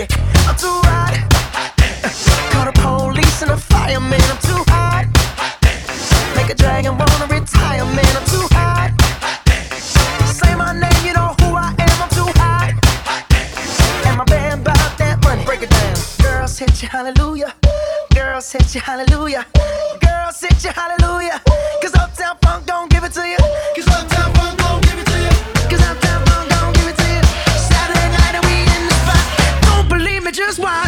baby. I'm too hot. Call the police and the fireman. I'm too hot. Make a dragon wanna retire, man. I'm too hot. Say my name, you know who I am. I'm too hot. And my band about that money. Break it down. Girls hit you, hallelujah. Girls hit you, hallelujah. Girls hit you, hallelujah. Cause Uptown Funk don't give it to you. Cause Uptown Funk don't give it to you. Cause Uptown Funk don't give it to you. Saturday night and we in the spot. Don't believe me, just watch.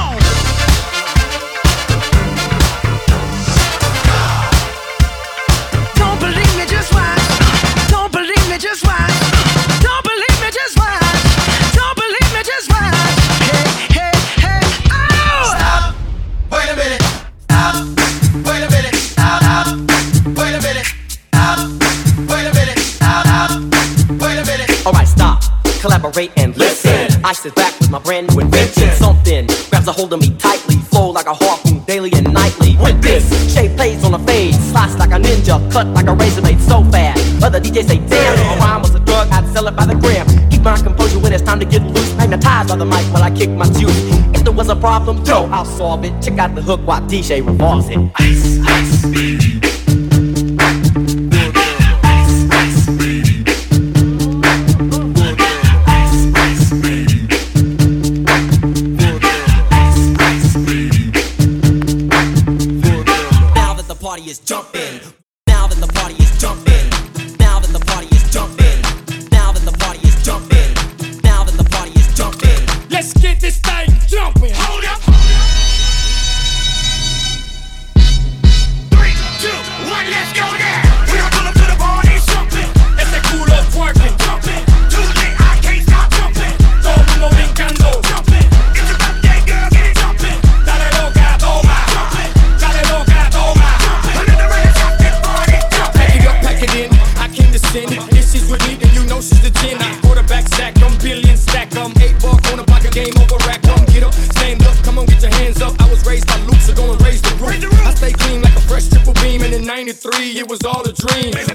Don't believe me, just watch. Don't believe me, just watch. Don't believe me, just watch. Don't believe me, just watch. Hey, hey, hey, oh! Stop. Wait a minute. Stop. Wait a minute. Stop. Wait a minute. Stop. Wait a minute. Stop. Wait a minute. Alright, stop. Collaborate and listen. I sit back with my brand new invention. Something grabs a hold of me tightly. Flow like a harpoon daily and nightly. With this, shape plays on a fade. Slice like a ninja, cut like a razor blade so fast. Other DJs say, damn, a rhyme was a drug, I'd sell it by the gram. Keep my composure when it's time to get loose. Magnetized by the mic while I kick my juice. If there was a problem, yo, I'll solve it. Check out the hook while DJ revolves it. Ice, ice, baby. Is jumping. Now that the party is jumping. Now that the party is jumping. Now that the party is jumping. Now that the party is jumping. Let's get this thing jumping. Hold up. 3, 2, 1, let's go now. We gon' pull up to the party jumping. Ese culo twerking jumping. Too late, I can't stop jumping. Todo el mundo brincando jumping. It's a birthday girl, get it jumping. Dale loca, toma. Jumping. Dale loca, toma. If she's with me, then you know she's the 10. I quarterback sack, I'm billion stack, I'm 8-ball on the pocket game over rack. Come get up, stand up, come on, get your hands up. I was raised by Luke, so go and raise the roof. I stay clean like a fresh triple beam, and in '93 it was all a dream.